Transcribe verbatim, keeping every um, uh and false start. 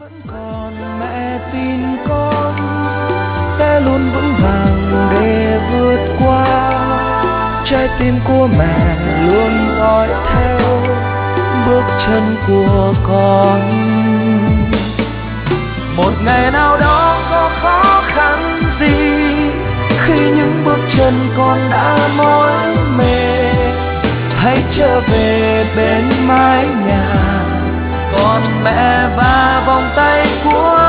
Còn mẹ tin con sẽ luôn vững vàng để vượt qua, trái tim của mẹ luôn dõi theo bước chân của con. Một ngày nào đó có khó khăn gì, khi những bước chân con đã mỏi mệt, hãy trở về bên mái nhà còn mẹ và vòng tay của